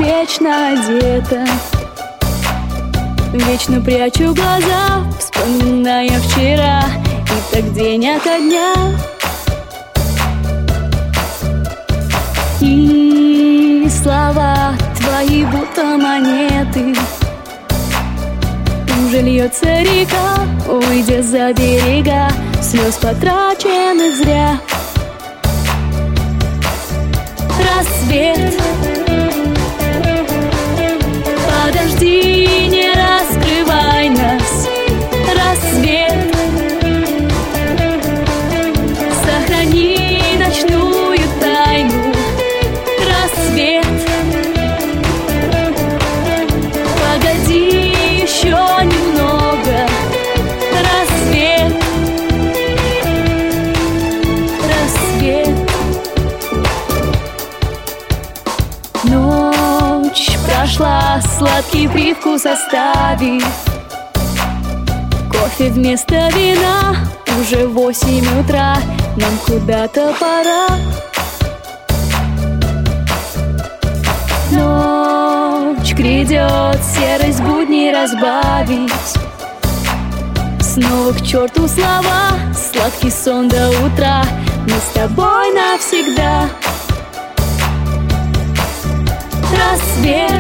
безупречно одета. Вечно прячу глаза, вспоминая вчера, и так день ото дня. И слова твои будто монеты. Уже льется река, уйдя за берега, слез потраченных зря. Рассвет, подожди, не раскрывай нас. Рассвет, сохрани ночную тайну. Рассвет, погоди еще немного. Рассвет, рассвет. Ночь прошла, сладкий привкус оставив. Кофе вместо вина, уже 8 утра, нам куда-то пора. Ночь грядет, серость будней разбавить. Снова к черту слова, сладкий сон до утра. Мы с тобой навсегда. Рассвет,